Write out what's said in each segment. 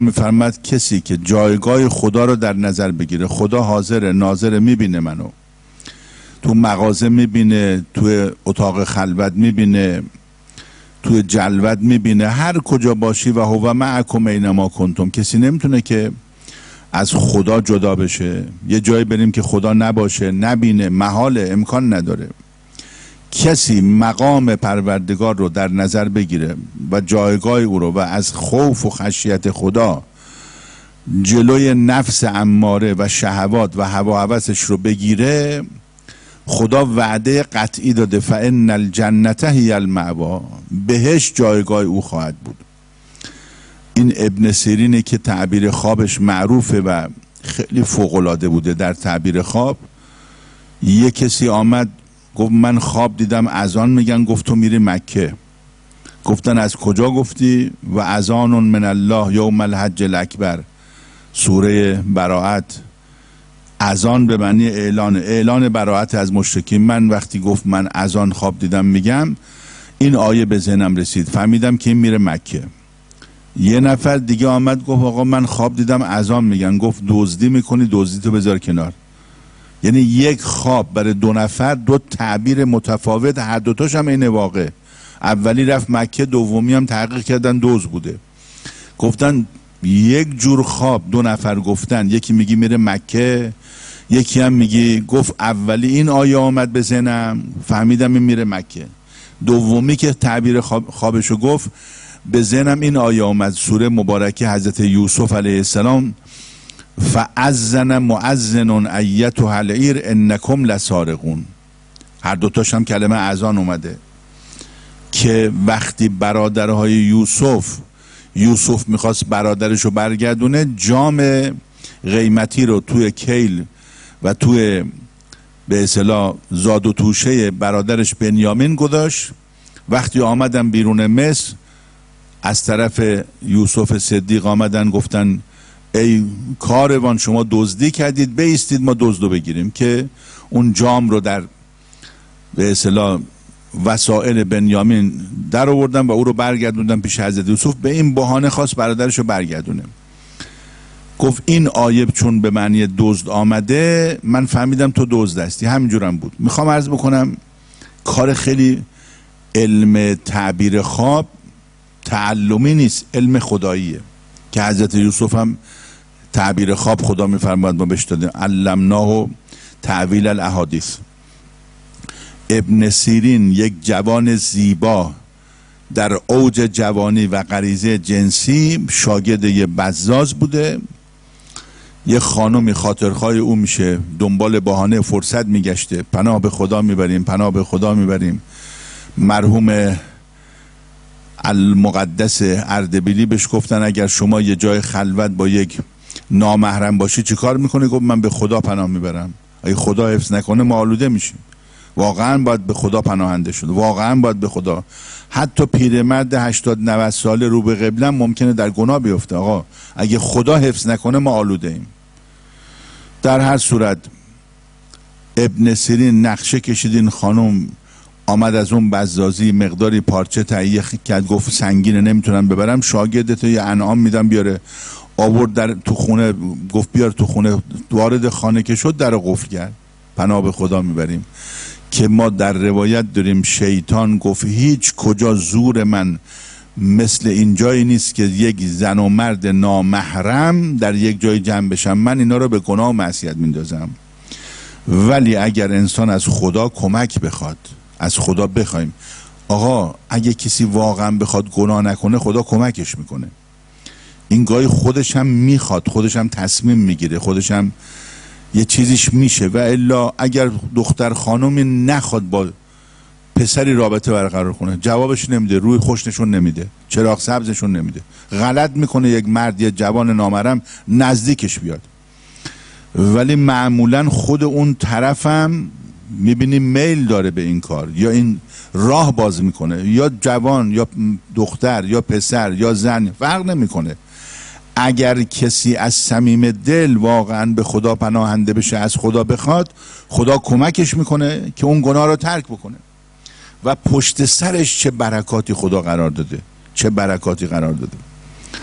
میفرماد کسی که جایگاه خدا رو در نظر بگیره، خدا حاضر ناظر، میبینه منو تو مغازه، میبینه تو اتاق خلوت، میبینه تو جلوت، میبینه هر کجا باشی، و هو معکم اینما کنتم. کسی نمیتونه که از خدا جدا بشه. یه جایی بریم که خدا نباشه، نبینه، محاله، امکان نداره. کسی مقام پروردگار رو در نظر بگیره و جایگاه او رو و از خوف و خشیت خدا جلوی نفس اماره و شهوات و هوا هوسش رو بگیره، خدا وعده قطعی داده فإن الجنة هی المأوی، بهش جایگاه او خواهد بود. این ابن سیرینه که تعبیر خوابش معروفه و خیلی فوق‌العاده بوده. در تعبیر خواب یه کسی آمد گفت من خواب دیدم اذان میگن، گفت تو میری مکه. گفتن از کجا؟ گفتی و اذان من الله یوم الحج الاکبر، سوره براءت. اذان به معنی اعلان براءت از مشرکین. من وقتی گفت من اذان خواب دیدم میگم، این آیه به ذهنم رسید، فهمیدم که این میره مکه. یه نفر دیگه آمد گفت آقا من خواب دیدم اذان میگن. گفت دزدی میکنی، دزدی تو بذار کنار. یعنی یک خواب برای دو نفر دو تعبیر متفاوت، هر دوتاش هم این واقع. اولی رفت مکه، دومی هم تحقیق کردن دزد بوده. گفتن یک جور خواب دو نفر گفتن، یکی میگی میره مکه، یکی هم میگی گفت اولی این آیه آمد به ذهنم فهمیدم این میره مکه، دومی که تعبیر خوابشو گفت به ذهنم این آیه آمد، سوره مبارکه حضرت یوسف علیه السلام، فاذن مؤذن ایتها العیر انکم لسارقون. هر دوتاش هم کلمه اذان اومده که وقتی برادرهای یوسف میخواست برادرش رو برگردونه، جام قیمتی رو توی کیل و توی به اصطلاح زاد و توشه برادرش بنیامین گذاشت. وقتی آمدن بیرون مصر، از طرف یوسف صدیق آمدن گفتن ای کاروان شما دزدی کردید، بایستید ما دزدو بگیریم، که اون جام رو در به اصطلاح وسائل بنیامین در آوردن و او رو برگردوندن پیش حضرت یوسف. به این بهانه خواست برادرش رو برگردونه. گفت این آیه چون به معنی دزد آمده من فهمیدم تو دزد هستی. همینجورم بود. میخوام عرض بکنم کار خیلی علم تعبیر خواب تعلمی نیست، علم خداییه که حضرت یوسف هم تعبیر خواب خدا میفرماید ما بهش دادیم، علمناه تعویل الاحادیث. ابن سیرین یک جوان زیبا در اوج جوانی و غریزه جنسی، شاگرد یه بزاز بوده. یه خانمی خاطرخواه او میشه، دنبال بهانه فرصت میگشته، پناه به خدا میبریم، پناه به خدا میبریم. مرحوم المقدس اردبیلی بهش گفتن اگر شما یه جای خلوت با یک نامحرم باشی چی کار میکنی؟ گفت من به خدا پناه میبرم، اگه خدا حفظ نکنه ما آلوده میشیم. واقعا باید به خدا پناهنده شد، واقعا باید به خدا. حتی پیرمرد 80-90 ساله رو به قبله ممکنه در گناه بیفته. آقا اگه خدا حفظ نکنه ما آلوده ایم. در هر صورت ابن سیرین نقشه کشید، این خانم آمد از اون بزازی مقداری پارچه تهیه کرد، گفت سنگینه نمیتونم ببرم، شاگردت یه انعام میدم بیاره. آورد در تو خونه، گفت بیار تو خونه. وارد خانه که شد در قفل کرد، پناه به خدا میبریم. که ما در روایت داریم شیطان گفت هیچ کجا زور من مثل این جایی نیست که یک زن و مرد نامحرم در یک جای جمع بشن، من اینا رو به گناه و معصیت میندازم. ولی اگر انسان از خدا کمک بخواد، از خدا بخوایم، آقا اگه کسی واقعا بخواد گناه نکنه خدا کمکش میکنه. این گاهی خودش هم میخواد، خودش هم تصمیم میگیره، خودش هم یه چیزیش میشه. و الا اگر دختر خانومی نخواد با پسری رابطه برقرار کنه، جوابش نمیده، روی خوش نشون نمیده، چراغ سبزشون نمیده، غلط میکنه یک مرد یه جوان نامحرم نزدیکش بیاد. ولی معمولا خود اون طرفم میبینیم میل داره به این کار، یا این راه باز میکنه، یا جوان یا دختر یا پسر یا زن فرق نمیکنه. اگر کسی از صمیم دل واقعا به خدا پناهنده بشه، از خدا بخواد، خدا کمکش میکنه که اون گناه رو ترک بکنه. و پشت سرش چه برکاتی خدا قرار داده، چه برکاتی قرار داده.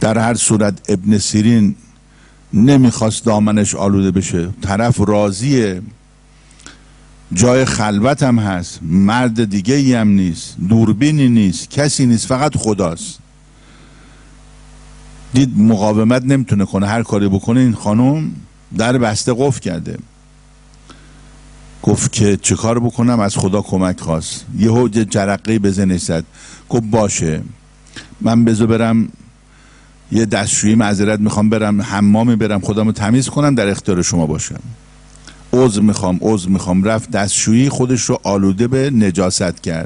در هر صورت ابن سیرین نمیخواست دامنش آلوده بشه، طرف راضیه، جای خلوت هم هست، مرد دیگه ای هم نیست، دوربینی نیست، کسی نیست، فقط خداست. دید مقاومت نمیتونه کنه، هر کاری بکنه این خانم در بسته قفل کرده. گفت که چه کار بکنم؟ از خدا کمک خواست. یهو جرقه‌ای به ذهنش زد، گفت باشه من بذار برم یه دستشویی، معذرت میخوام برم حمامی برم خودمو تمیز کنم، در اختیار شما باشم. عذر میخوام. رفت دستشویی، خودش رو آلوده به نجاست کرد.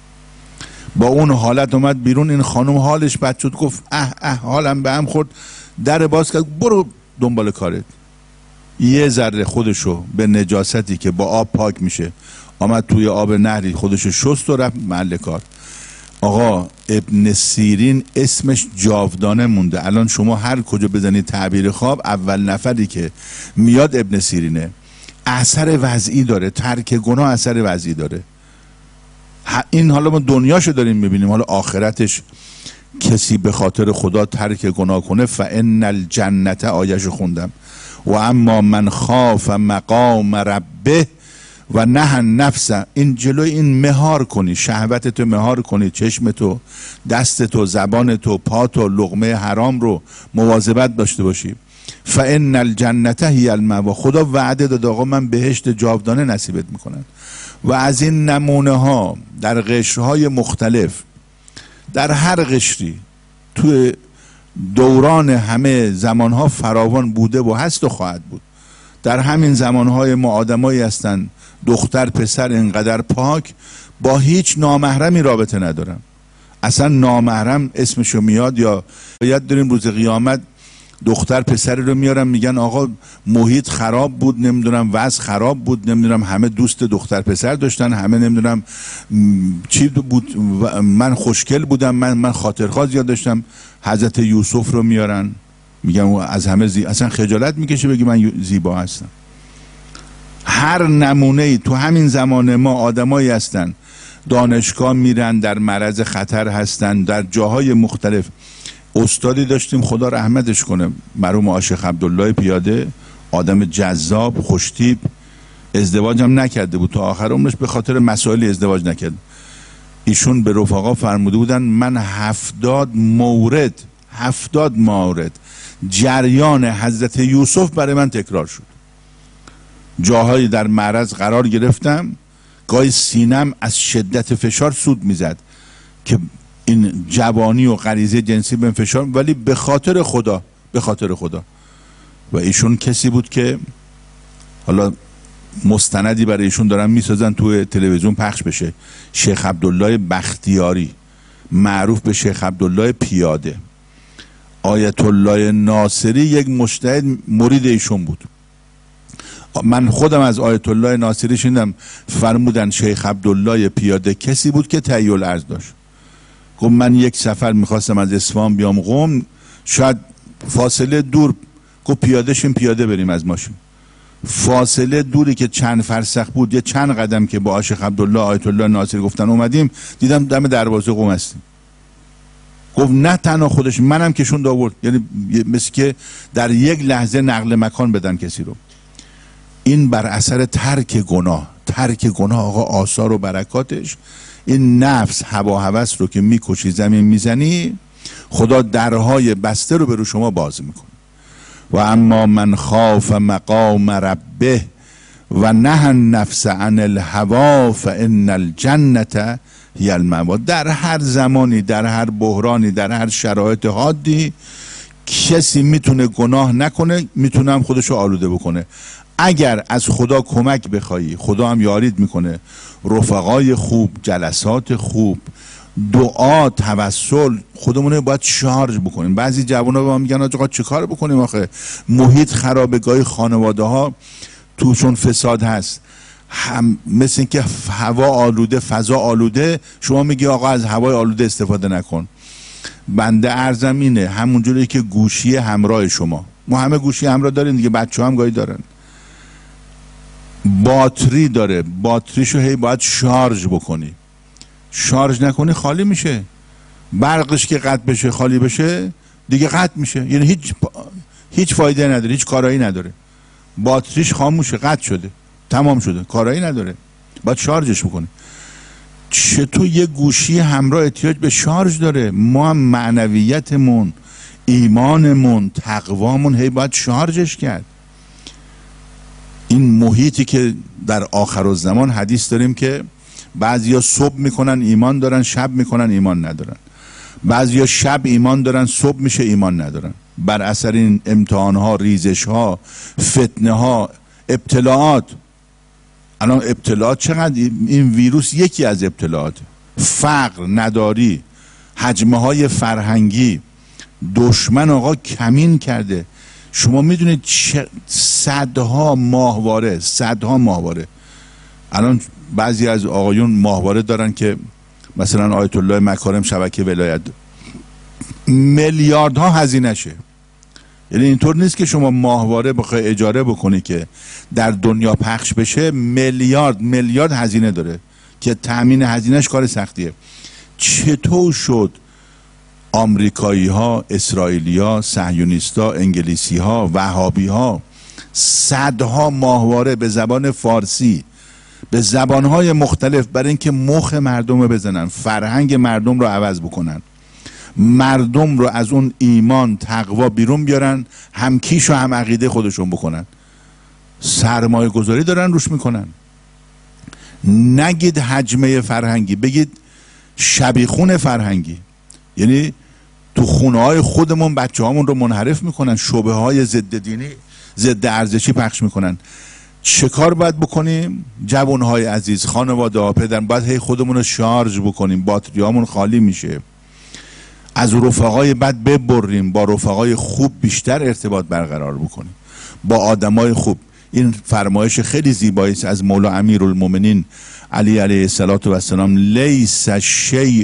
با اون حالت اومد بیرون. این خانم حالش بد شد، گفت حالم به هم خورد. در باز کرد، برو دنبال کارت. یه ذره خودشو به نجاستی که با آب پاک میشه آمد توی آب نهری، خودشو شست و رفت محل کار. آقا ابن سیرین اسمش جاودانه مونده. الان شما هر کجا بزنید تعبیر خواب، اول نفری که میاد ابن سیرینه. اثر وضعی داره، ترک گناه اثر وضعی داره. این حالا ما دنیاشو داریم میبینیم، حالا آخرتش کسی به خاطر خدا ترک گناه کنه فان الجنت، آیه‌شو خوندم، و اما من خاف مقام ربه و نه النفس. این جلوی این مهار کنی، شهوتتو مهار کنی، چشمتو، دستتو، زبانتو، پاتو، لقمه حرام رو مواظبت داشته باشی. فان الجنت هی المأوی. خدا وعده داد آقا من بهشت جاودانه نصیبت میکنن. و از این نمونه ها در قشرهای مختلف، در هر قشری توی دوران همه زمانها فراوان بوده و هست و خواهد بود. در همین زمانهای ما آدمایی هستن دختر پسر اینقدر پاک با هیچ نامحرمی رابطه ندارن. اصلا نامحرم اسمشو میاد، یا باید داریم روز قیامت دختر پسر رو میارن میگن آقا محیط خراب بود، نمیدونم وضع خراب بود، نمیدونم همه دوست دختر پسر داشتن، همه نمیدونم چی بود، من خوشگل بودم، من خاطرخواه زیاد داشتم. حضرت یوسف رو میارن میگن از همه اصلا خجالت میکشه بگی من زیبا هستم. هر نمونه ای تو همین زمان ما آدمایی هستن دانشگاه میرن، در معرض خطر هستن، در جاهای مختلف. استادی داشتیم خدا رحمتش کنه، مرحوم شیخ عبدالله پیاده، آدم جذاب خوشتیپ، ازدواج هم نکرده بود، تا آخر عمرش به خاطر مسائل ازدواج نکرد. ایشون به رفقا فرموده بودن من 70 مورد جریان حضرت یوسف برای من تکرار شد. جاهایی در معرض قرار گرفتم، گاهی سینم از شدت فشار سود میزد که این جوانی و غریزه جنسی به فشار، ولی به خاطر خدا. و ایشون کسی بود که حالا مستندی برای ایشون دارن میسازن توی تلویزیون پخش بشه، شیخ عبدالله بختیاری، معروف به شیخ عبدالله پیاده. آیت الله ناصری یک مجتهد مرید ایشون بود. من خودم از آیت الله ناصری شنیدم، فرمودن شیخ عبدالله پیاده کسی بود که تهیه الارض داشت. گفت من یک سفر میخواستم از اصفهان بیام قم، شاید فاصله دور، گفت پیاده بریم از ماشین. فاصله دوری که چند فرسخ بود، یه چند قدم که با شیخ عبدالله آیت الله ناصری گفتن اومدیم، دیدم دم دروازه قم هستیم. گفت نه تنها خودش، منم کشوند آورد. یعنی مثل که در یک لحظه نقل مکان بدن کسی رو. این بر اثر ترک گناه آقا، آثار و برکاتش. این نفس هوا هوس رو که میکشی زمین میزنی، خدا درهای بسته رو به رو شما باز میکنه. و اما من خاف مقام ربه و نه النفس عن الهوا فان الجنت هی المأوی. در هر زمانی، در هر بحرانی، در هر شرایط حادی کسی میتونه گناه نکنه، میتونه هم خودشو آلوده بکنه. اگر از خدا کمک بخوایی، خدا هم یارید میکنه. رفقای خوب، جلسات خوب، دعا، توسل، خودمونه باید شارژ بکنیم. بعضی جوونا به ما میگن آقا چه کار بکنیم آخه محیط خرابه، گاهی خانواده ها توشون فساد هست، هم مثل اینکه هوا آلوده، فضا آلوده، شما میگی آقا از هوای آلوده استفاده نکن. بنده عرضم اینه، همونجوری که گوشی همراه شما، ما همه گوشی همراه داریم دیگه، بچه هم گاهی دارن، باتری داره، باتریشو هی باید شارژ بکنی. شارژ نکنی خالی میشه. برقش که قطع بشه، خالی بشه، دیگه قطع میشه، یعنی هیچ فایده نداره، هیچ کارایی نداره، باتریش خاموشه، قطع شده، تمام شده، کارایی نداره، باید شارژش بکنه. چطور یه گوشی همراه احتیاج به شارژ داره؟ ما هم معنویتمون، ایمانمون، تقوامون هی باید شارژش کرد. این محیطی که در آخرالزمان حدیث داریم که بعضیا صبح میکنن ایمان دارن، شب میکنن ایمان ندارن، بعضیا شب ایمان دارن، صبح میشه ایمان ندارن، بر اثر این امتحانها، ریزشها، فتنهها، ابتلاعات. الان ابتلاعات چقدر، این ویروس یکی از ابتلاعات، فقر، نداری، حجمه های فرهنگی، دشمن آقا کمین کرده. شما میدونید صدها ماهواره الان بعضی از آقایون ماهواره دارن که مثلا آیت الله مکارم شبکه ولایت میلیاردها هزینه شه. یعنی اینطور نیست که شما ماهواره بخوای اجاره بکنی که در دنیا پخش بشه، میلیارد هزینه داره که تأمین هزینهش کار سختیه. چطور شد آمریکایی ها، اسرائیلی ها، صهیونیستا، انگلیسی ها، وهابی ها صدها ماهواره به زبان فارسی، به زبانهای مختلف، برای اینکه مخ مردم رو بزنن، فرهنگ مردم رو عوض بکنن، مردم رو از اون ایمان، تقوا بیرون بیارن، هم کیش و هم عقیده خودشون بکنن، سرمایه گذاری دارن روش میکنن. نگید حجمه فرهنگی، بگید شبیخون فرهنگی. یعنی تو خونه های خودمون بچه هامون رو منحرف میکنن، شبه های ضد دینی، ضد ارزشی پخش میکنن. چه کار باید بکنیم؟ جوانهای عزیز، خانواده ها، پدر، باید هی خودمون رو شارژ بکنیم، باتریامون خالی میشه. از رفقای بد ببریم، با رفقای خوب بیشتر ارتباط برقرار بکنیم، با آدمای خوب. این فرمایش خیلی زیبایی است از مولا امیرالمومنین علی علیه السلام: لیس شیء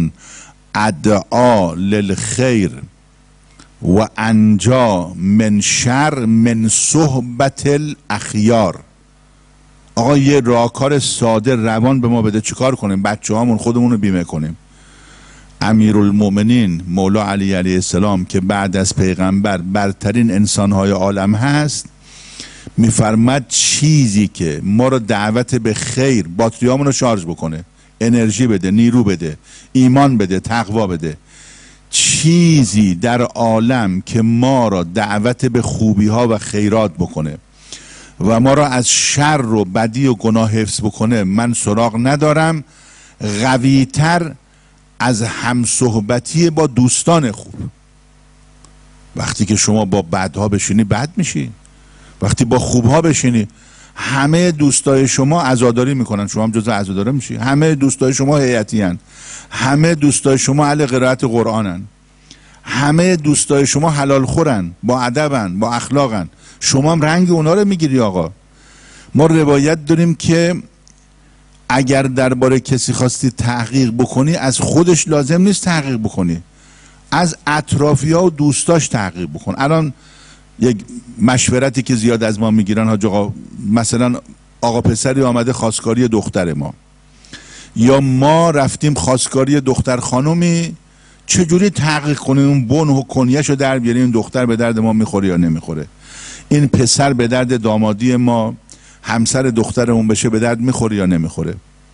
ادعا للخیر و انجا من شر من صحبت الاخیار. آقا یه راهکار ساده روان به ما بده، چیکار کنیم؟ بچه هامون، خودمون رو بیمه کنیم. امیرالمومنین مولا علی علیه السلام که بعد از پیغمبر برترین انسانهای عالم هست، میفرماد چیزی که ما رو دعوت به خیر، باتریامون رو شارژ بکنه، انرژی بده، نیرو بده، ایمان بده، تقوا بده، چیزی در عالم که ما را دعوت به خوبی ها و خیرات بکنه و ما را از شر و بدی و گناه حفظ بکنه، من سراغ ندارم قوی‌تر از همصحبتی با دوستان خوب. وقتی که شما با بدها بشینی بد میشی، وقتی با خوبها بشینی همه دوستای شما عزاداری میکنن، شما هم جزء عزاداره میشی. همه دوستای شما هیئتی ان، همه دوستای شما اهل قرائت قرآنن، همه دوستای شما حلال خورن، با ادبن، با اخلاقن، شما هم رنگ اونا رو میگیری. آقا ما روایت داریم که اگر درباره کسی خواستی تحقیق بکنی، از خودش لازم نیست تحقیق بکنی، از اطرافی‌ها و دوستاش تحقیق بکن. الان یک مشورتی که زیاد از ما میگیرن، حاج آقا، مثلا آقا پسری آمده خواستگاری دختر ما، یا ما رفتیم خواستگاری دختر خانومی، چجوری تحقیق کنیم اون بن و کنیه‌شو در بیاریم، این دختر به درد ما میخوره یا نمیخوره، این پسر به درد دامادی ما، همسر دخترمون بشه، به درد میخوره یا نمیخوره.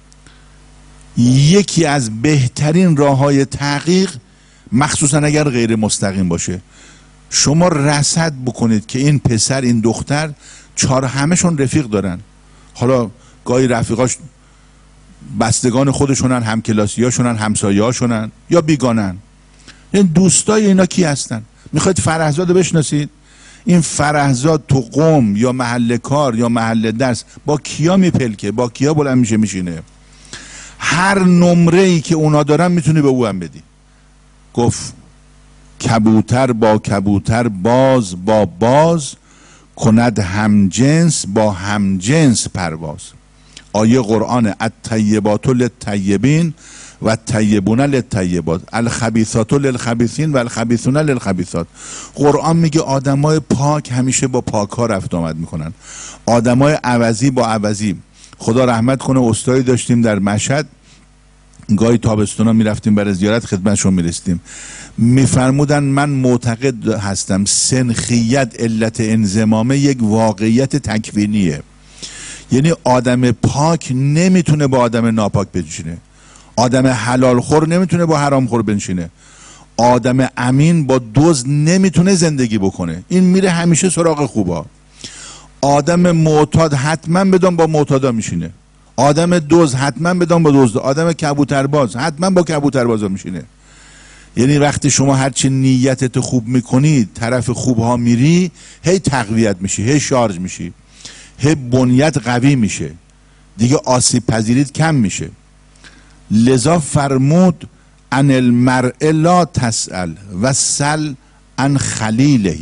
یکی از بهترین راههای تحقیق، مخصوصا اگر غیر مستقیم باشه، شما رصد بکنید که این پسر، این دختر، همه‌شون رفیق دارن. حالا گاهی رفیقاش بستگان خودشونن، همکلاسیاشونن، همسایه‌هاشونن، یا بیگانن. این دوستای اینا کی هستن؟ میخواید فرهزاد رو بشناسید؟ این فرهزاد تو قوم یا محل کار یا محل درس با کیا میپلکه، با کیا بلند میشه میشینه؟ هر نمره‌ای که اونا دارن میتونی به او هم بدی. گفت کبوتر با کبوتر، باز با باز، کند همجنس با همجنس پرواز. آیه قرآن: الطیبات للطیبین و الطیبون للطیبات، الخبیثات للخبیثین و الخبیثون للخبیثات. قرآن میگه آدمای پاک همیشه با پاک ها رفت آمد میکنن، آدمای عوضی با عوضی. خدا رحمت کنه، استادی داشتیم در مشهد، گاهی تابستونا میرفتیم برای زیارت، خدمتشون میرسیدیم، میفرمودن من معتقد هستم سنخیت علت انضمامه یک واقعیت تکوینیه. یعنی آدم پاک نمیتونه با آدم ناپاک بنشینه، آدم حلال خور نمیتونه با حرام خور بنشینه، آدم امین با دزد نمیتونه زندگی بکنه، این میره همیشه سراغ خوبا. آدم معتاد حتما بدون با معتادا میشینه، آدم دزد حتما بدون با دزد، آدم کبوترباز حتما با کبوتربازا میشینه. یعنی وقتی شما هرچی نیتت خوب میکنی طرف خوبها میری، هی تقویت میشی، هی شارژ میشی، هی بنیت قوی میشه، دیگه آسیب پذیریت کم میشه. لذا فرمود ان المرء لا تسأل و سل عن خلیله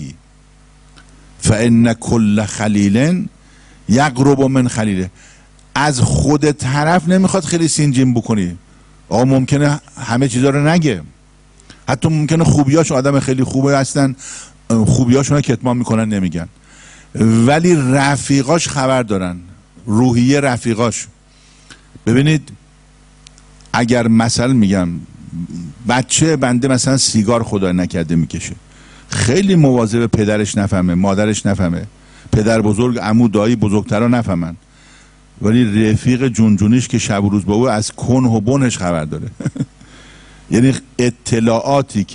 فان کل خلیل یقرب من خلیله. از خود طرف نمیخواد خیلی سینجیم بکنی. آقا ممکنه همه چیزا رو نگه، حتی ممکنه خوبیاش، آدم خیلی خوبه هستن خوبیاشون رو کتمان میکنن نمیگن، ولی رفیقاش خبر دارن، روحیه رفیقاش. ببینید اگر مثلا میگم بچه بنده مثلا سیگار خدا نکرده میکشه، خیلی مواظب پدرش نفهمه، مادرش نفهمه، پدر بزرگ، عمو، دایی، بزرگترا نفهمن، ولی رفیق جونجونیش که شب و روز با او از کنه و بنش خبر داره. یعنی اطلاعاتی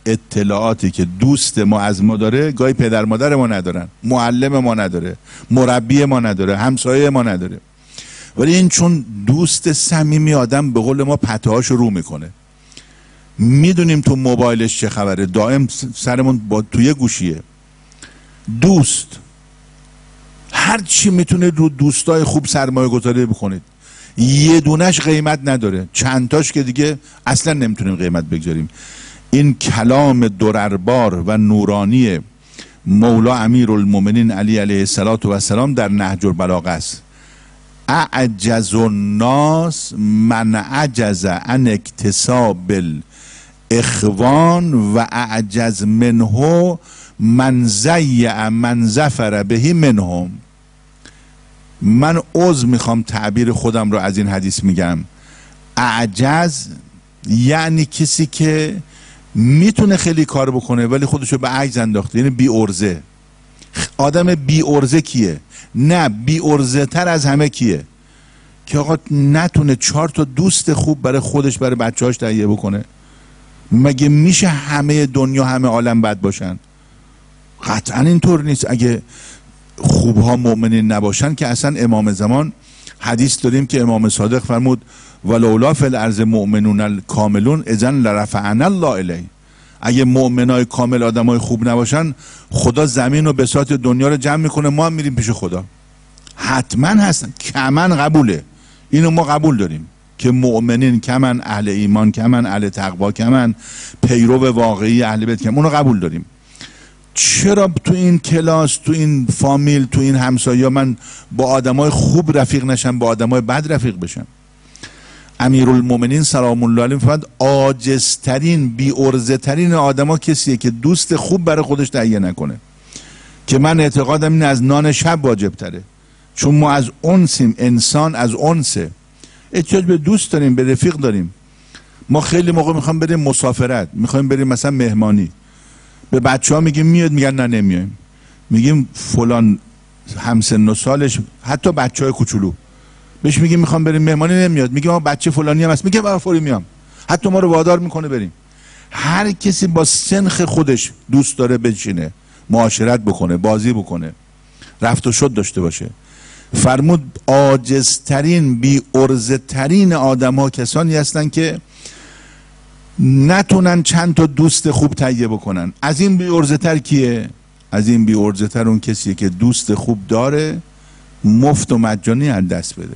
که دوست ما از ما داره گاهی پدر مادر ما ندارن، معلم ما نداره، مربی ما نداره، همسایه ما نداره، ولی این چون دوست صمیمی آدم به قول ما پته‌هاش رو میکنه. میدونیم تو موبایلش چه خبره، دائم سرمون با توی گوشیه. دوست هر چی میتونه رو دوستای خوب سرمایه گذاری بکنید، یه دونش قیمت نداره، چندتاش که دیگه اصلا نمیتونیم قیمت بگذاریم. این کلام درربار و نورانی مولا امیرالمومنین علی علیه السلام در نهج البلاغه است. اعجز الناس من عجز عن اکتساب الاخوان و اعجز منه من ضیع من ظفر به منهم. من عذر میخوام تعبیر خودم رو از این حدیث میگم. اعجز یعنی کسی که میتونه خیلی کار بکنه ولی خودشو به عجز انداخته، یعنی بی ارزه. آدم بی ارزه کیه؟ نه، بی ارزه تر از همه کیه؟ که آقا نتونه 4 تا دوست خوب برای خودش برای بچه‌هاش تهیه بکنه. مگه میشه همه دنیا همه عالم بد باشن؟ قطعا اینطور نیست. اگه خوبها مؤمنین نباشن که اصلا امام زمان حدیث داریم که امام صادق فرمود ولولا فی الارض مؤمنون الکاملون اذن لرفعنا الله الیه. اگه مؤمنای کامل آدمای خوب نباشن خدا زمین و بساط دنیا رو جمع میکنه، ما هم میریم پیش خدا. حتما هستن، کمن قبوله، اینو ما قبول داریم که مؤمنین کمن، اهل ایمان کمن، اهل تقوا کمن، پیرو واقعی اهل بیت کمن، اونو قبول داریم. چرا تو این کلاس، تو این فامیل، تو این همسایه من با آدمای خوب رفیق نشم، با آدمای بد رفیق بشم؟ امیرالمومنین سلام الله علیه فرمود عاجزترین، بی ارزه ترین آدما کسیه که دوست خوب برای خودش تهیه نکنه، که من اعتقادم این از نان شب واجب تره. چون ما از انسیم، انسان از انسه، احتیاج به دوست داریم، به رفیق داریم. ما خیلی موقع میخوام بریم مسافرت، میخوایم بریم مثلا مهمانی، به بچه ها میگیم میاد، میگن نه نمیایم. میگیم فلان همسن و سالش، حتی بچه های کوچولو، بهش میگیم میخوام بریم مهمانی، نمیاد. میگیم آقا بچه فلانی هم هست، میگه برای فوری میام. حتی ما رو وادار میکنه بریم. هر کسی با سنخ خودش دوست داره بشینه، معاشرت بکنه، بازی بکنه، رفت و شد داشته باشه. فرمود عاجزترین، بی ارزه ترین آدم ها کسانی هستن که نتونن چند تا دوست خوب تهیه بکنن. از این بی ارزه تر کیه؟ از این بی ارزه تر اون کسیه که دوست خوب داره مفت و مجانی از دست بده،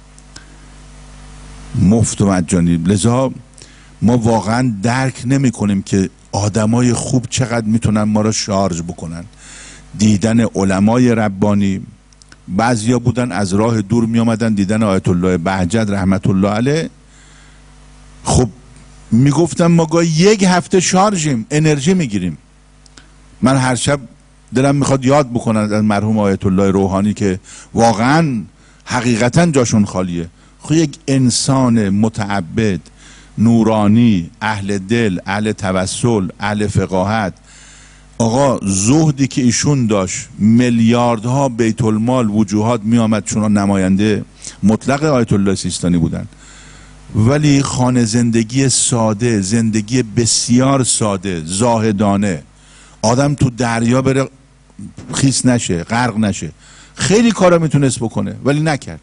مفت و مجانی. لذا ما واقعا درک نمی کنیم که آدمای خوب چقدر میتونن ما را شارژ بکنن. دیدن علمای ربانی، بعضیا بودن از راه دور می آمدن دیدن آیت الله بهجت رحمت الله علیه، خب میگفتم ما گاهی 1 هفته شارژیم، انرژی میگیریم. من هر شب دلم میخواد یاد بکنن از مرحوم آیت الله روحانی که واقعا حقیقتا جاشون خالیه. خب یک انسان متعبد، نورانی، اهل دل، اهل توسل، اهل فقاهت. آقا زهدی که ایشون داشت، میلیاردها بیت المال وجوهات می آمد، چون نماینده مطلق آیت الله سیستانی بودن، ولی خانه زندگی ساده، زندگی بسیار ساده، زاهدانه. آدم تو دریا بره خیس نشه، غرق نشه. خیلی کارا میتونست بکنه ولی نکرد.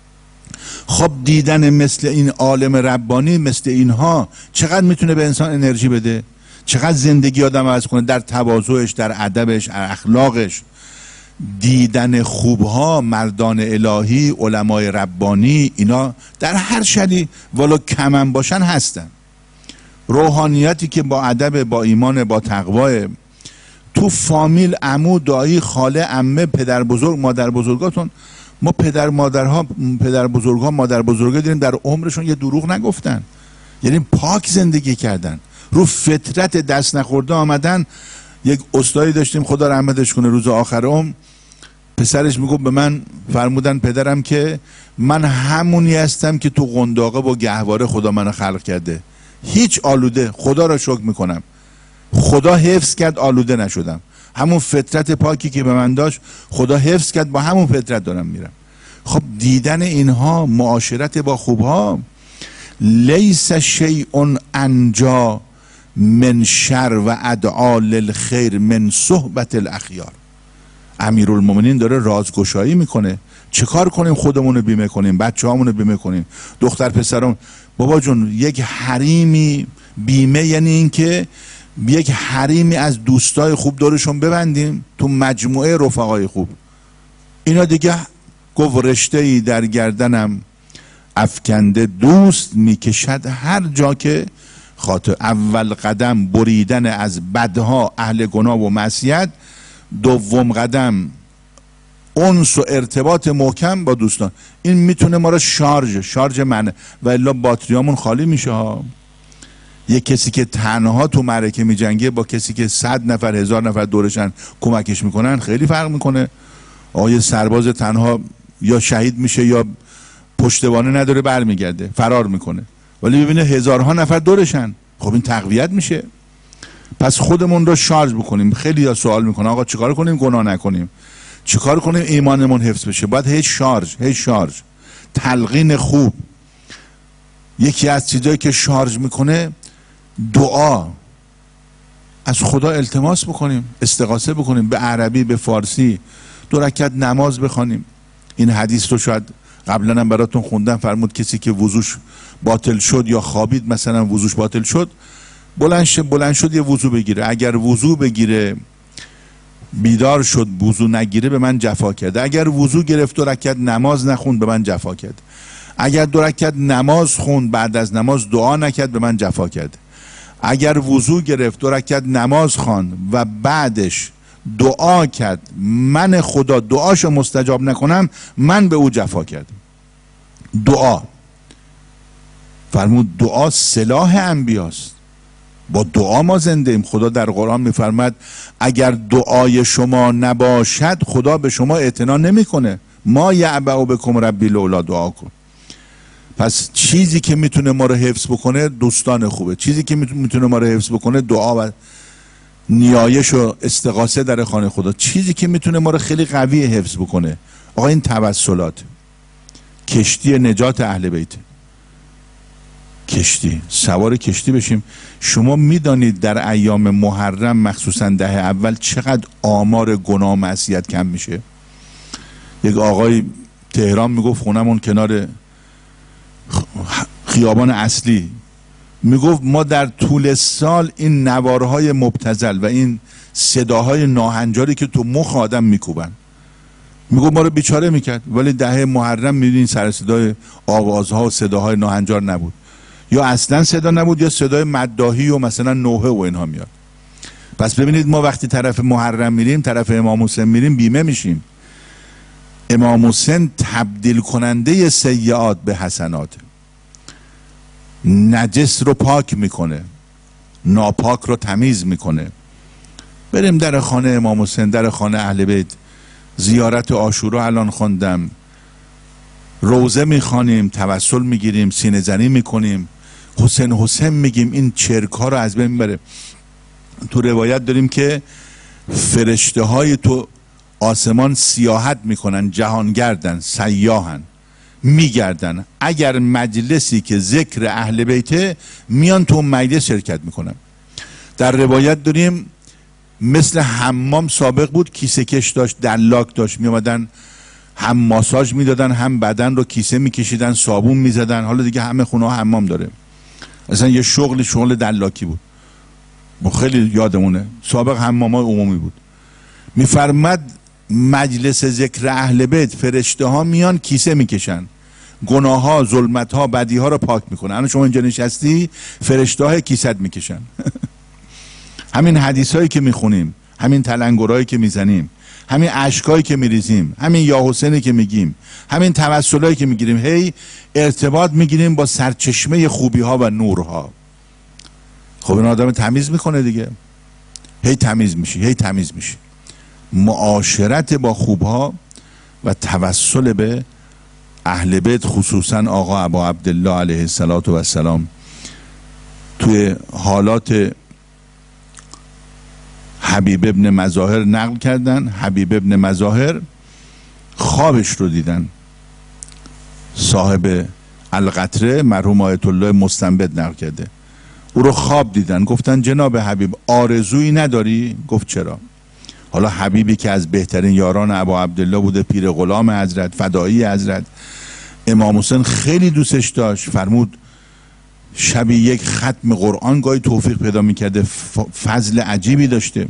خب دیدن مثل این عالم ربانی، مثل اینها، چقدر میتونه به انسان انرژی بده، چقدر زندگی آدم عوض کنه، در تواضعش، در ادبش، در اخلاقش. دیدن خوبها، مردان الهی، علمای ربانی، اینا در هر شری ولو کمن باشن هستن. روحانیتی که با ادب، با ایمان، با تقوی. تو فامیل عمو، دایی، خاله، عمه، پدر بزرگ، مادر بزرگاتون، ما پدر بزرگها، مادر بزرگا دیدیم در عمرشون یه دروغ نگفتن، یعنی پاک زندگی کردن، رو فطرت دست نخورده آمدن. یک استادی داشتیم خدا رحمتش کنه، روز آخر عمر پسرش میگفت به من فرمودن پدرم که من همونی هستم که تو قنداقه با گهواره خدا منو خلق کرده، هیچ آلوده، خدا را شکر میکنم، خدا حفظ کرد آلوده نشدم، همون فطرت پاکی که به من داشت خدا حفظ کرد، با همون فطرت دارم میرم. خب دیدن اینها، معاشرت با خوبها. لیس شیء انجا من شر و ادعا للخیر من صحبت الاخیار. امیرالمومنین داره رازگشایی میکنه. چه کار کنیم؟ خودمونو بیمه کنیم، بچه‌هامونو بیمه کنیم، دختر پسرام. بابا جون، یک حریمی بیمه یعنی این که یک حریمی از دوستای خوب دورشون ببندیم تو مجموعه رفقای خوب. اینا دیگه گفت رشته‌ای در گردنم افکنده دوست میکشد هر جا که خاطر. اول قدم بریدن از بدها، اهل گناه و معصیت. دوم قدم انس و ارتباط محکم با دوستان. این میتونه ما رو شارژ منه، و الا باتریامون خالی میشه ها. یک کسی که تنها تو معرکه میجنگه با کسی که 100 نفر 1000 نفر دورشن کمکش میکنن خیلی فرق میکنه. آقای سرباز تنها یا شهید میشه یا پشتوانه نداره برمیگرده، فرار میکنه، ولی ببینه هزارها نفر دورشن، خب این تقویت میشه. پس خودمون رو شارژ بکنیم. خیلی ها سوال میکنه آقا چیکار کنیم گناه نکنیم، چیکار کنیم ایمانمون حفظ بشه؟ باید هی شارژ. تلقین خوب. یکی از چیزایی که شارژ میکنه دعا. از خدا التماس بکنیم، استغاثه بکنیم، به عربی، به فارسی 2 رکعت نماز بخوانیم. این حدیث رو شاید قبلا هم براتون خوندم، فرمود کسی که وضوش باطل شد یا خوابید، مثلا وضوش باطل شد، بلند شد یه وضو بگیره. اگر وضو بگیره بیدار شد، وضو نگیره به من جفا کرده. اگر وضو گرفت 2 رکعت نماز نخوند به من جفا کرد. اگر 2 رکعت نماز خوند بعد از نماز دعا نکرد به من جفا کرد. اگر وضو گرفت 2 رکعت نماز خواند و بعدش دعا کرد، من خدا دعاشو مستجاب نکنم، من به او جفا کردم. دعا، فرمود دعا سلاح انبیاست، با دعا ما زنده ایم. خدا در قرآن میفرماد اگر دعای شما نباشد خدا به شما اعتنا نمیکنه. ما یعبأ بکم ربی لولا دعا کن. پس چیزی که میتونه ما رو حفظ بکنه دوستان خوبه، چیزی که میتونه ما رو حفظ بکنه دعا و نیایش و استغاثه در خانه خدا، چیزی که میتونه ما رو خیلی قوی حفظ بکنه آقا این توسلات. کشتی نجات اهل بیت، کشتی، سوار کشتی بشیم. شما میدانید در ایام محرم مخصوصا 10 اول چقدر آمار گناه و معصیت کم میشه؟ یک آقای تهران میگفت خونمون کنار خیابان اصلی، میگفت ما در طول سال این نوارهای مبتذل و این صداهای ناهنجاری که تو مخ آدم میکوبن، میگفت ما رو بیچاره میکرد. ولی 10 محرم میدونین سر صدای آوازها و صداهای ناهنجار نبود، یا اصلا صدا نبود یا صدای مداحی و مثلا نوحه و اینها میاد. پس ببینید ما وقتی طرف محرم میریم، طرف امام حسین میریم، بیمه میشیم. امام حسین تبدیل کننده سیئات به حسنات، نجس رو پاک میکنه، ناپاک رو تمیز میکنه. بریم در خانه امام حسین، در خانه اهل بیت. زیارت عاشورا الان خوندم، روزه میخوانیم، توسل میگیریم، سینه زنی میکنیم، حسین میگیم، این چرک ها رو از بین میبره. تو روایت داریم که فرشته های تو آسمان سیاحت میکنن، جهانگردن، سیاحن، میگردن. اگر مجلسی که ذکر اهل بیته میان تو مجلس شرکت میکنن. در روایت داریم مثل حمام سابق بود، کیسه کش داشت، دلاک داشت، میامدن هم ماساژ میدادن، هم بدن رو کیسه میکشیدن، صابون میزدن. حالا دیگه همه خونه ها حمام داره، اصلا یه شغل دلاکی بود. خیلی یادمونه سابق حمام های عمومی بود. میفرمد مجلس ذکر اهل بیت فرشته ها میان کیسه میکشن، گناه ها، ظلمت ها، بدی ها رو پاک میکنن. الان شما اینجا نشستی، فرشته های کیست میکشن. همین حدیث هایی که میخونیم، همین تلنگرهایی که میزنیم، همین اشکایی که میریزیم، همین یا حسینی که میگیم، همین توسلایی که میگیریم، هی ارتباط میگیریم با سرچشمه خوبی ها و نورها. خب این آدم تمیز میکنه دیگه، هی تمیز میشی. معاشرت با خوبها و توسل به اهل بیت، خصوصا آقا ابا عبدالله علیه السلام، توی حالات حبیب ابن مظاهر نقل کردن. حبیب ابن مظاهر خوابش رو دیدن، صاحب القطره مرحوم آیت الله مستنبط نقل کرده، او رو خواب دیدن. گفتن جناب حبیب آرزویی نداری؟ گفت چرا؟ حالا حبیبی که از بهترین یاران ابا عبدالله بوده، پیر غلام حضرت، فدایی حضرت، امام حسین خیلی دوستش داشت. فرمود شبی یک ختم قرآن گاهی توفیق پیدا میکرده، فضل عجیبی داشته.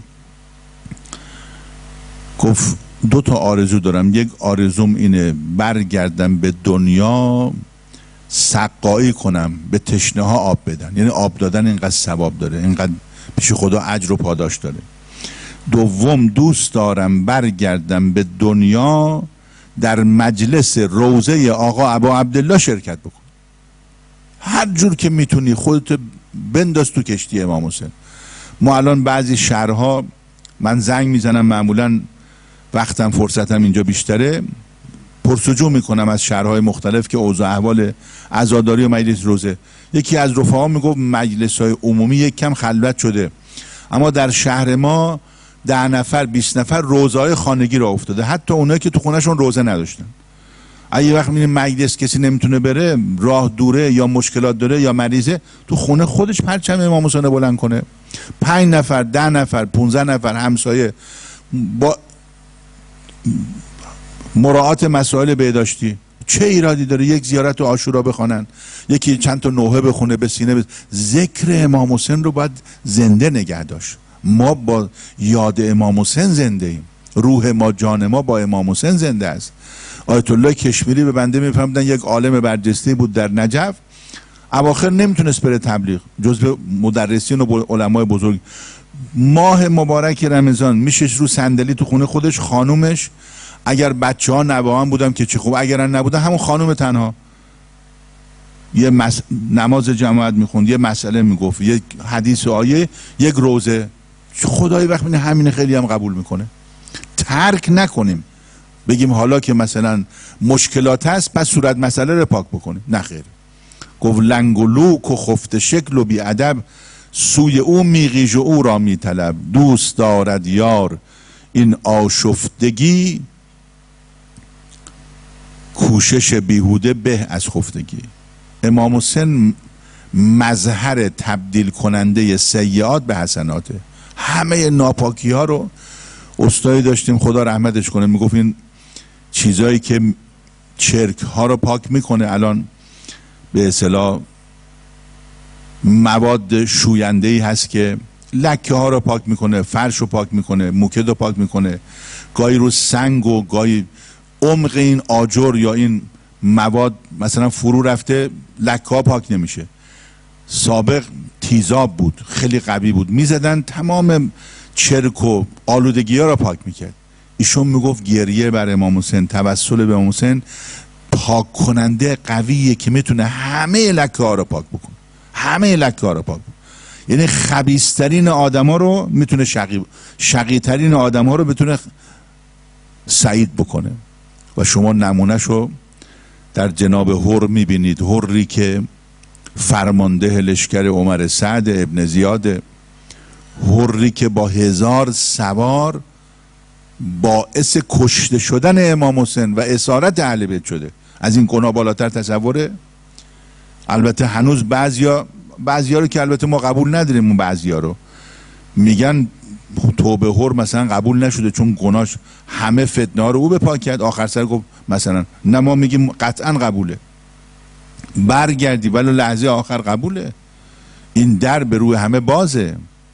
گفت 2 تا آرزو دارم، یک آرزوم اینه برگردم به دنیا، سقایی کنم، به تشنه ها آب بدن. یعنی آب دادن اینقدر ثواب داره، اینقدر پیش خدا اجر و پاداش داره. دوم دوست دارم برگردم به دنیا، در مجلس روضه آقا ابا عبدالله شرکت بکن. هر جور که میتونی خودت بنداز تو کشتی امام حسین. ما الان بعضی شهرها، من زنگ میزنم معمولا وقتم فرصتم اینجا بیشتره، پرسجو میکنم از شهرهای مختلف که اوضاع احوال عزاداری و مجلس روزه. یکی از رفقا میگفت مجلس های عمومی یک کم خلوت شده، اما در شهر ما 10 نفر 20 نفر روزه های خانگی را افتاده، حتی اونایی که تو خونهشون روزه نداشتن. اگه وقت میبینی مجلس کسی نمیتونه بره، راه دوره یا مشکلات داره یا مریضه، تو خونه خودش پرچم امام حسین بلند کنه. 5 نفر 10 نفر 15 نفر همسایه با مراعات مسائل بهداشتی چه ایرادی داره؟ یک زیارت و عاشورا بخوانن، یکی چند تا نوحه بخونه، به سینه ذکر امام حسین رو باید زنده نگه داشت. ما با یاد امام حسین زنده ایم، روح ما، جان ما با امام حسین زنده است. آیت الله کشمیری به بنده میفهمدن، یک عالم برجسته بود در نجف، اواخر نمیتونست بره تبلیغ، جزو مدرسین و علمای بزرگ. ماه مبارک رمضان میشش رو صندلی تو خونه خودش، خانومش، اگر بچه ها نواهان بودم که چه خوب، اگر نبودن همون خانوم تنها یه نماز جماعت میخوند، یه مسئله میگفت، یک حدیث آیه، یک روزه. خدای وقت میبینه همین خیلی هم قبول میکنه. ترک نکنیم بگیم حالا که مثلا مشکلات هست پس صورت مسئله رو پاک بکنیم، نه خیر. گفت لنگ و لوک و خفت شکل و بی ادب، سوی او میغیج و او را میطلب. دوست دارد یار این آشفتگی، کوشش بیهوده به از خفتگی. امام حسین مظهر تبدیل کننده سیئات به حسناته. همه ناپاکی ها رو استادی داشتیم خدا رحمتش کنه، میگفت این چیزایی که چرک ها رو پاک میکنه، الان به اصطلاح مواد شوینده‌ای هست که لکه ها رو پاک میکنه، فرش رو پاک میکنه، موکد رو پاک میکنه، گاهی رو سنگ و گاهی عمق این آجر یا این مواد مثلا فرو رفته، لکه ها پاک نمیشه. سابق تیزاب بود، خیلی قوی بود، میزدن تمام چرک و آلودگی ها رو پاک میکرد. ایشون میگفت گریه بر امام حسین، توسل به امام حسین پاک کننده قویه که میتونه همه لکه ها رو پاک بکنه، همه لکه ها رو پاک بکنه. یعنی خبیث‌ترین آدما رو میتونه شقی‌ترین آدما رو بتونه سعید بکنه. و شما نمونهشو در جناب حر میبینید، حری که فرمانده لشکر عمر سعد ابن زیاد، حری که با 1000 سوار باعث کشته شدن امام حسین و اسارت اهل بیت شده. از این گناه بالاتر تصوره؟ البته هنوز بعضیا رو که البته ما قبول نداریم، اون بعضیا رو میگن توبه حر مثلا قبول نشده چون گناهش همه فتنه ها رو او به پا کرد، آخر سر گفت مثلا نه، ما میگیم قطعا قبوله، برگردی ولی لحظه آخر قبوله. این در به روی همه بازه.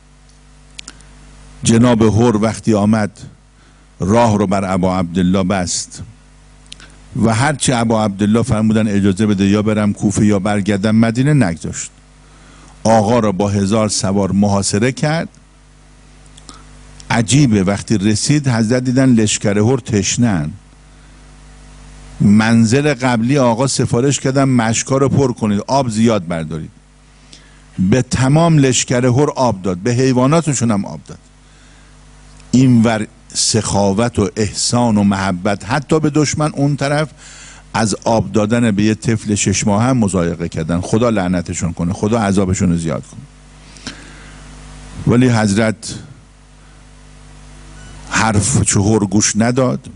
جناب حر وقتی آمد راه رو بر ابا عبدالله بست و هرچی ابا عبدالله فرمودن اجازه بده یا برم کوفه یا برگردم مدینه، نگذاشت. آقا را با 1000 سوار محاصره کرد. عجیبه وقتی رسید حضرت دیدن لشکر حر تشنن. منزل قبلی آقا سفارش کردن مشکا رو پر کنید، آب زیاد بردارید. به تمام لشکر حر آب داد، به حیواناتشون هم آب داد. اینور سخاوت و احسان و محبت حتی به دشمن، اون طرف از آب دادن به یه طفل 6 ماه هم مضایقه کردن. خدا لعنتشون کنه، خدا عذابشون رو زیاد کنه. ولی حضرت حرف چهار گوش نداد.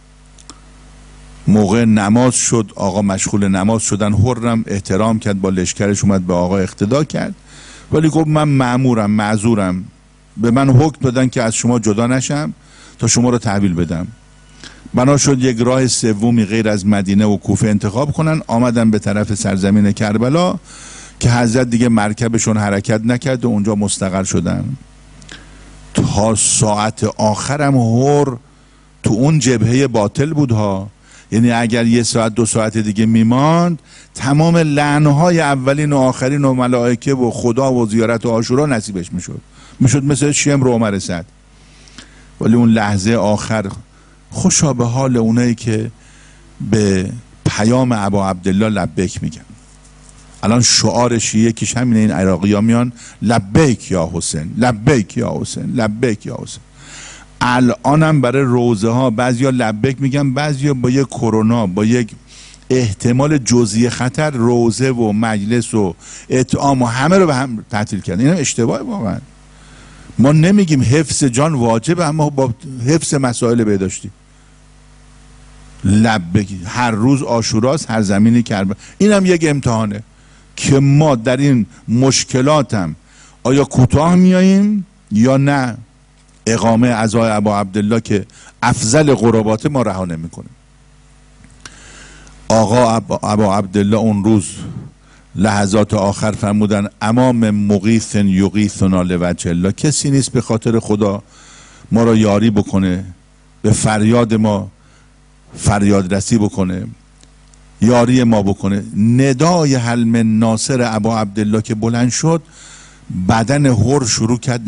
موقع نماز شد، آقا مشغول نماز شدن، حرم احترام کرد، با لشکرش اومد به آقا اقتدا کرد، ولی گفت من مأمورم، معذورم، به من حکم دادن که از شما جدا نشم تا شما رو تحویل بدم. بنا شد یک راه سومی غیر از مدینه و کوفه انتخاب کنن، آمدن به طرف سرزمین کربلا که حضرت دیگه مرکبشون حرکت نکرد و اونجا مستقر شدن. تا ساعت آخرم حر تو اون جبهه باطل بود ها، یعنی اگر 1 ساعت 2 ساعت دیگه میماند تمام لعنهای اولین و آخرین و ملائکه و خدا و زیارت و عاشورا نصیبش میشد مثل شمر و عمر سعد. ولی اون لحظه آخر خوشا به حال اونایی که به پیام ابا عبدالله لبیک میگن. الان شعار شیعه کش همینه، این عراقی ها میان لبیک یا حسین، لبیک یا حسین، لبیک یا حسین. الانم برای روزه ها بعضیا لبیک میگن، بعضیا با یک کرونا، با یک احتمال جزئی خطر روزه و مجلس و اطعام و همه رو به هم تعطیل کردن. این اشتباهه واقعا. ما نمیگیم حفظ جان واجبه، اما با حفظ مسائل بهداشتی. لبیک هر روز عاشوراست، هر زمینی کربلا. اینم یک امتحانه که ما در این مشکلاتم آیا کوتاه میاییم یا نه اقامه عزای ابا عبدالله که افضل قربات ما رها نمیکنه. آقا ابا عبدالله اون روز لحظات آخر فرمودن امام مغیث یغیثنا لوجه الله، کسی نیست به خاطر خدا ما را یاری بکنه، به فریاد ما فریاد رسی بکنه، یاری ما بکنه. ندای حل من ناصر ابا عبدالله که بلند شد، بدن حر شروع کرد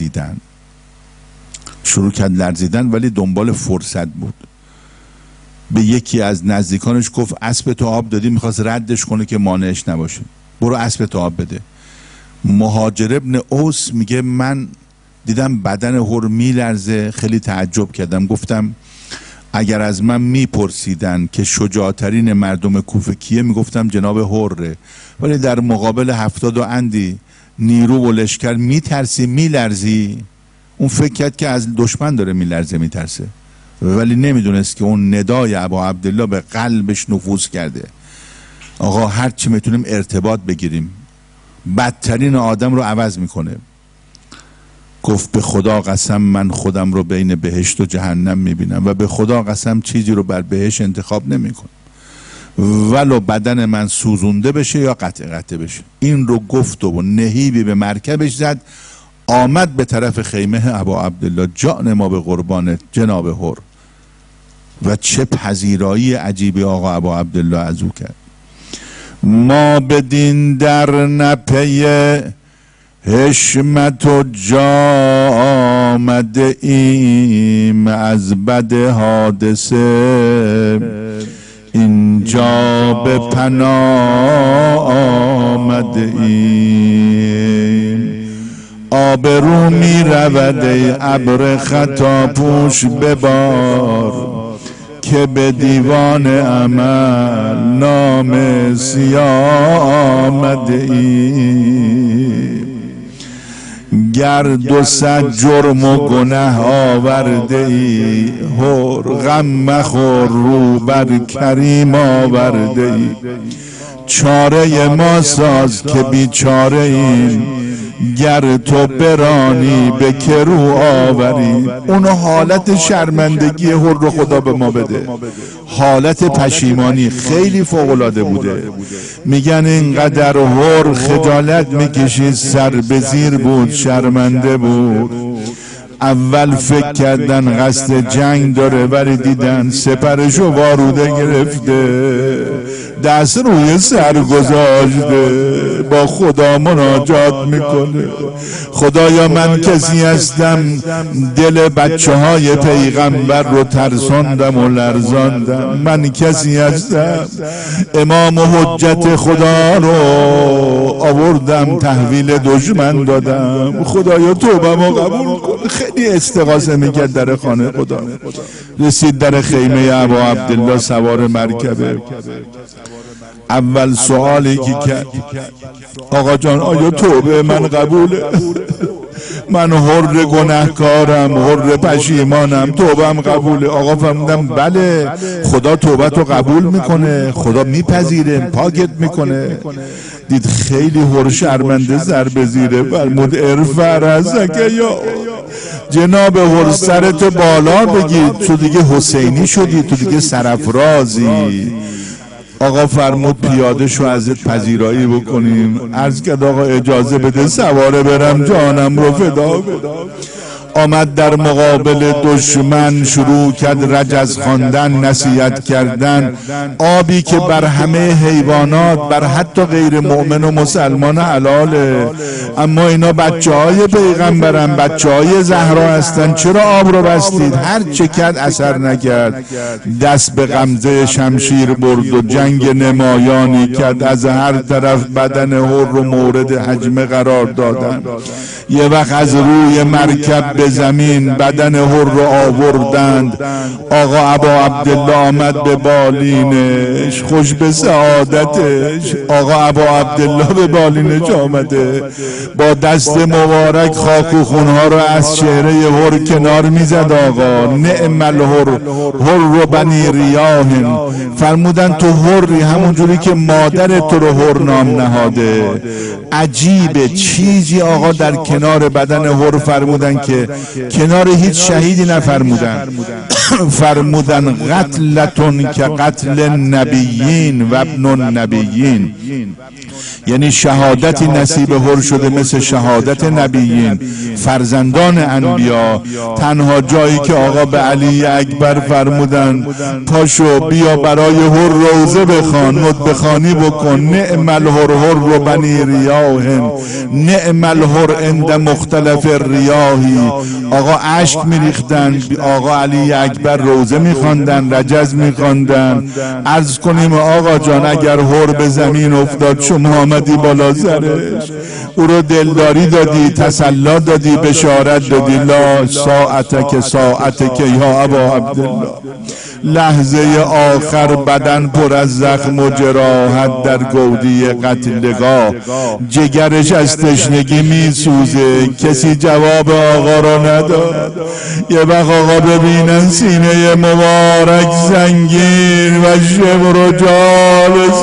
لرزیدن، ولی دنبال فرصت بود. به یکی از نزدیکانش گفت اسب تو آب دادی، میخواست ردش کنه که مانعش نباشه، برو اسب تو آب بده. مهاجر ابن اوس میگه من دیدم بدن حر میلرزه، خیلی تعجب کردم، گفتم اگر از من میپرسیدن که شجاعترین مردم کوفه کیه، میگفتم جناب حره، ولی در مقابل 70 و اندی نیرو و لشکر میترسی، میلرزی. اون فکر کرد که از دشمن داره میلرزه، میترسه، ولی نمیدونست که اون ندای ابا عبدالله به قلبش نفوذ کرده. آقا هر چی میتونیم ارتباط بگیریم، بدترین آدم رو عوض میکنه. گفت به خدا قسم من خودم رو بین بهشت و جهنم میبینم و به خدا قسم چیزی رو بر بهشت انتخاب نمیکنم ولو بدن من سوزونده بشه یا قطع بشه. این رو گفت و نهیبی به مرکبش زد، آمد به طرف خیمه ابا عبدالله. جان ما به قربان جناب حر. و چه پذیرایی عجیبی آقا ابا عبدالله از او کرد. ما بدین در نپی حشمت و جا آمده ایم، از بد حادثه اینجا به پناه آمده ایم. آبرو می رود ای ابر خطا پوش ببار، که به دیوان عمل نام سیاه آمده ای. گر 200 جرم و گنه آورده ای، هر غم مخور رو بر کریم آورده ای. چاره ما ساز که بیچاره این، گر تو برانی به که رو آوری. اون حالت شرمندگی هر خدا به ما بده، حالت پشیمانی خیلی فوق‌العاده بوده. میگن اینقدر هر خجالت میکشید، سر به زیر بود، شرمنده بود. اول فکر کردن قصد جنگ داره، ولی دیدن سپرشو واروده گرفته، دست روی سر گذاشته، با خدا مناجات میکنه. خدایا من کسی هستم دل بچه های پیغمبر رو ترساندم و لرزاندم. من کسی هستم امام و حجت خدا رو آوردم تحویل دشمن دادم. خدایا توبه‌مو قبول کن. خیلی استغاثه میکرد در خانه خدا. رسید در خیمه ابا عبدالله، سوار مرکبه. اول سوالی که کرد، آقا جان آیا توبه من قبوله؟ من حر گناهکارم، حر پشیمانم، توبه‌ام قبوله. آقا فرمودم بله، خدا توبه تو قبول میکنه، خدا میپذیره، پاکت میکنه. دید خیلی حر شرمنده سر به زیره، فرمود ارفع رأسک یا جناب هر، سرت بالا بگید، تو دیگه حسینی شدی، تو دیگه سرافرازی. آقا فرمود پیاده شو ازت پذیرایی بکنیم. عرض کرد آقا اجازه بده سواره برم جانم رو فدا. آمد در مقابل دشمن، شروع کرد رجز خواندن، نصیحت کردن. آبی که بر همه حیوانات، بر حتی غیر مؤمن و مسلمان حلاله، اما اینا بچه های پیغمبرن، بچه های زهرا هستن، چرا آب رو بستید؟ هر چه کرد اثر نکرد. دست به غمزه شمشیر برد و جنگ نمایانی کرد. از هر طرف بدن هر رو مورد هجمه قرار دادن. یه وقت از روی مرکب به زمین بدن هر رو آوردند. آقا ابا عبدالله آمد به بالینش، خوش به سعادتش. آقا ابا عبدالله به بالینش آمده، با دست مبارک خاک و خونها رو از چهره هر کنار میزد. آقا نعم الهر، هر بنی ریاهن. فرمودن تو هری، همون جوری که مادر تو رو هر نام نهاده. عجیبه چیزی آقا در کنار بدن هر فرمودن که کنار هیچ شهیدی نفرمودن. فرمودن قتلتون که قتل نبیین و ابن النبیین، یعنی شهادتی نصیب هر شده مثل شهادت نبیین، فرزندان انبیا. تنها جایی که آقا به علی اکبر فرمودن پاشو بیا برای هر روزه بخوان، مدبخانی بکن. نعم الهر، هر بنی ریاهن، نعم الهر عند مختلف الریاهی. آقا اشک میریختن، آقا علی اکبر روزه میخواندن، رجز میخواندن. عرض کنیم آقا جان اگر هر به زمین افتاد، شما آمدی بالا سرش، او رو دلداری دادی، تسلا دادی، بشارت دادی. لا ساعتک ساعتک یا ابا عبدالله. لحظه آخر بدن پر از زخم و جراحت در گودی قتلگاه، جگرش از تشنگی میسوزه. کسی جواب آقا رو نداد. یه وقت آقا ببینن سینه مبارک زنگین و شبر و جالس،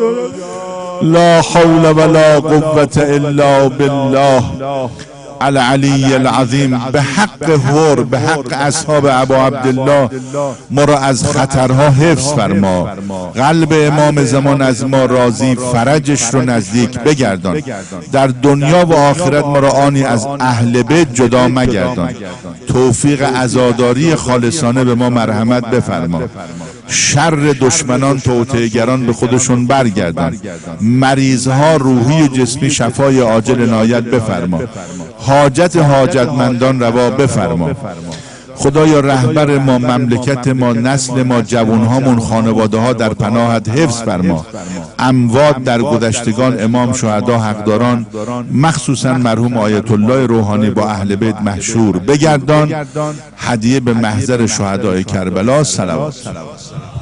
لا حول ولا قوة الا بالله العلی العظیم. به حق هر، به حق اصحاب ابا عبدالله ما را از خطرها حفظ فرما. قلب امام زمان از ما راضی، فرجش رو نزدیک بگردان. در دنیا و آخرت ما را آنی از اهل بیت جدا مگردان. توفیق عزاداری خالصانه به ما مرحمت بفرما. شر دشمنان توطئه‌گران به خودشون برگردان. مریضها روحی و جسمی شفای عاجل عنایت بفرما. حاجت حاجتمندان روا بفرما. خدایا رهبر ما، مملکت ما، نسل ما، جوانهامون، خانواده ها در پناهت حفظ فرما. اموات در گذشتگان، امام، شهدا، حقداران، مخصوصا مرحوم آیت الله روحانی با اهل بیت محشور بگردان، هدیه به محضر شهدای کربلا صلوات.